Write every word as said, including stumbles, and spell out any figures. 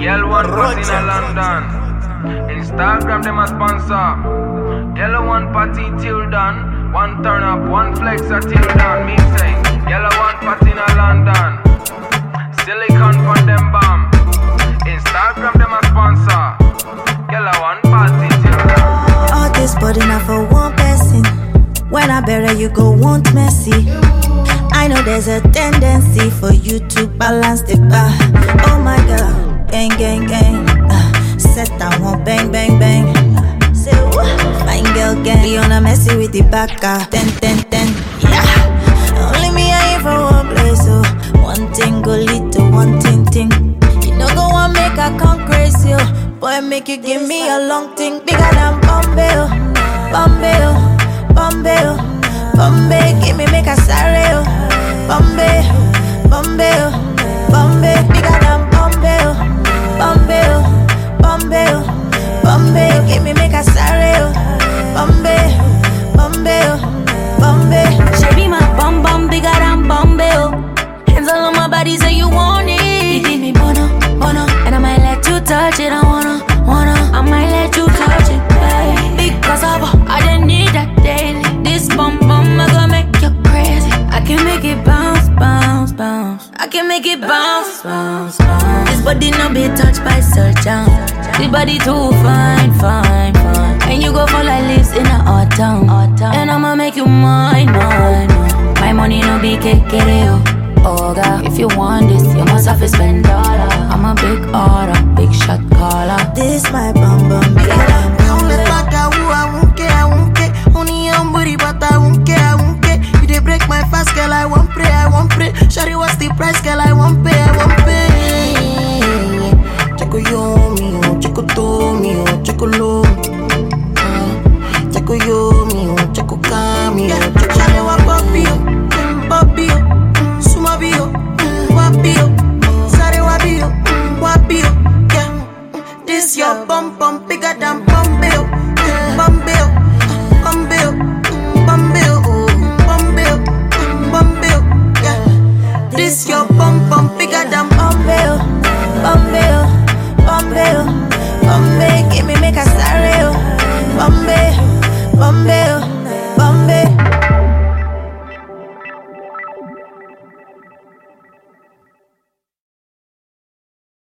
Girl one party in London. Instagram them a sponsor. Girl one party till done. One turn up, one flex a till done. Me say, girl one party in London. Silicon from them bomb. Instagram them a sponsor. Girl one party till done. All this body not for one person. When I bury you go want messy. I know there's a tendency for you to balance the bar. Oh my God, gang gang gang. Uh, set that one bang bang bang. Uh, say what? Fine girl gang. Be on a messy with the backer. Ten ten ten. Yeah. Only me I here for one place. So one thing go lead to one thing thing. You know go on make I come crazy. Oh. Boy make you give me a long thing bigger than Bombay. Oh. Bombay. Oh. Bombay. Oh. Bombay, give me make a sorry, oh. Bombay, Bombay, oh. Bombay, bigger than Bombay, oh. Bombay, oh. Bombay, oh. Bombay, give me make a sorry, oh. Bombay, Bombay, oh. Bombay. She be my bum bum bigger than Bombay, oh. Hands all on my body, say you want it. You give me bono, bono, and I might let you touch it. I wanna, wanna, I might let you touch it, baby. Because of I didn't need that daily. This bum bum, I gonna make you crazy. I can make it bounce, bounce, bounce. I can make it bounce, bounce, bounce. This body no be touched by surgeon. This body too fine, fine, fine. And you go for like leaves in the autumn, autumn. And I'ma make you mine, mine, mine. My money no be kekere, oh God. If you want this, you must have to spend dollar. I'm a big order, big shot caller. This my